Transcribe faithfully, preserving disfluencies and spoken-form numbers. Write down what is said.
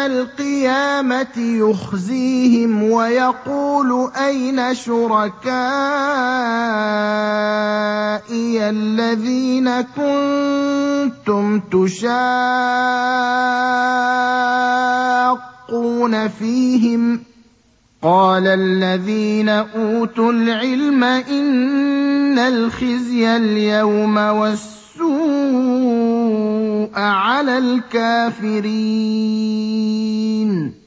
الْقِيَامَةِ يُخْزِيهِمْ وَيَقُولُ أَيْنَ شُرَكَائِيَ الَّذِينَ كُنتُمْ تُشَاقُّونَ فِيهِمْ ۚ قَالَ الَّذِينَ أُوتُوا الْعِلْمَ إِنَّ الْخِزْيَ الْيَوْمَ وَالسُّوءَ عَلَى الْكَافِرِينَ